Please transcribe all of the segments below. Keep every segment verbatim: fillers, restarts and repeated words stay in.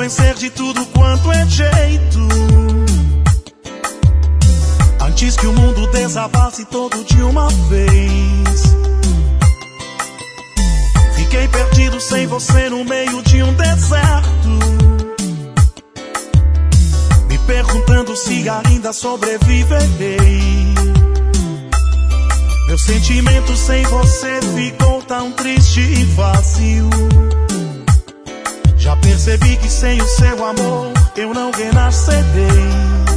convencer de tudo quanto é jeito, antes que o mundo desabasse todo de uma vez. Fiquei perdido sem você no meio de um deserto, me perguntando se ainda sobreviverei. Meu sentimento sem você ficou tão triste e vazio. Já percebi que sem o seu amor eu não renascerei,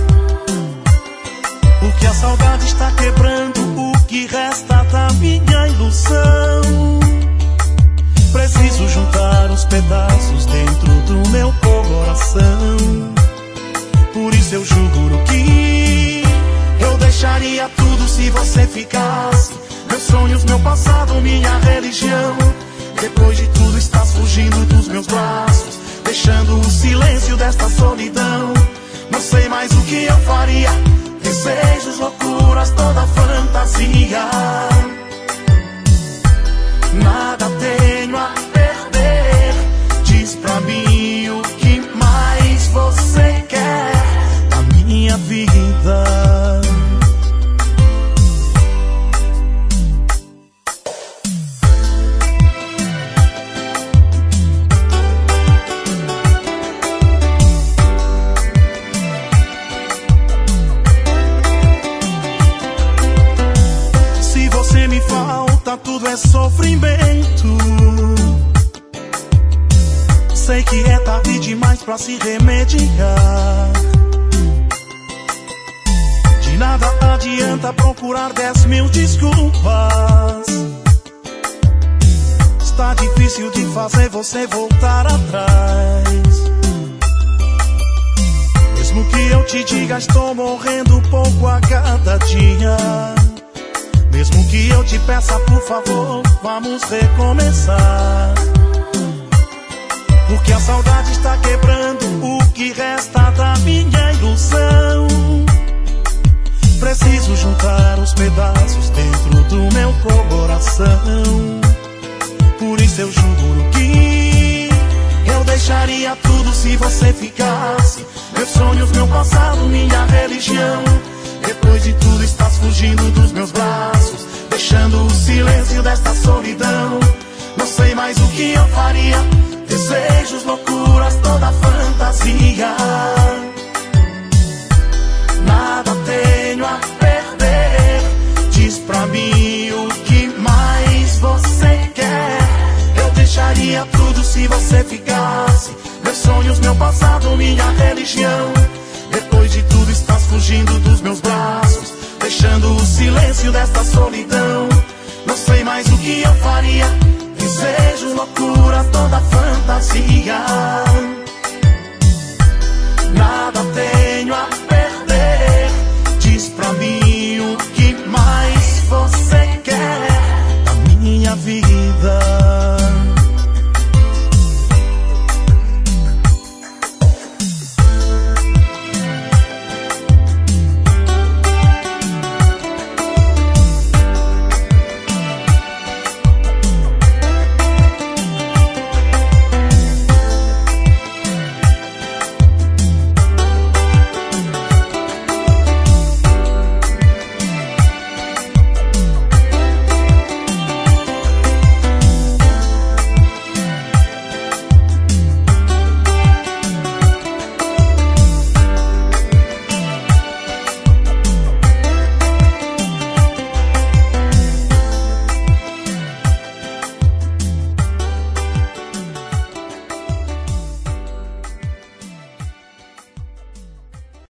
porque a saudade está quebrando o que resta da minha ilusão. Preciso juntar os pedaços dentro do meu coração. Por isso eu juro que eu deixaria tudo se você ficasse. Meus sonhos, meu passado, minha religião. Depois de tudo estás fugindo dos meus braços, deixando o silêncio desta solidão. Não sei mais o que eu faria. Desejos, loucuras, toda fantasia. Nada tenho a perder. Diz pra mim o que mais você quer da minha vida. Se você me falta, tudo é sofrimento. Sei que é tarde demais pra se remediar. De nada adianta procurar dez mil desculpas. Está difícil de fazer você voltar atrás. Mesmo que eu te diga, estou morrendo pouco a cada dia. Mesmo que eu te peça, por favor, vamos recomeçar. Porque a saudade está quebrando o que resta da minha ilusão. Preciso juntar os pedaços dentro do meu coração. Por isso eu juro que eu deixaria tudo se você ficasse. Meus sonhos, meu passado, minha religião. Depois de tudo estás fugindo dos meus braços, deixando o silêncio desta solidão. Não sei mais o que eu faria. Desejos, loucuras, toda fantasia. Nada tenho a perder. Diz pra mim o que mais você quer. Eu deixaria tudo se você ficasse. Meus sonhos, meu passado, minha religião. Depois de tudo estás fugindo dos meus braços, deixando o silêncio desta solidão. Não sei mais o que eu faria. Desejo, loucura, toda fantasia. Nada tenho a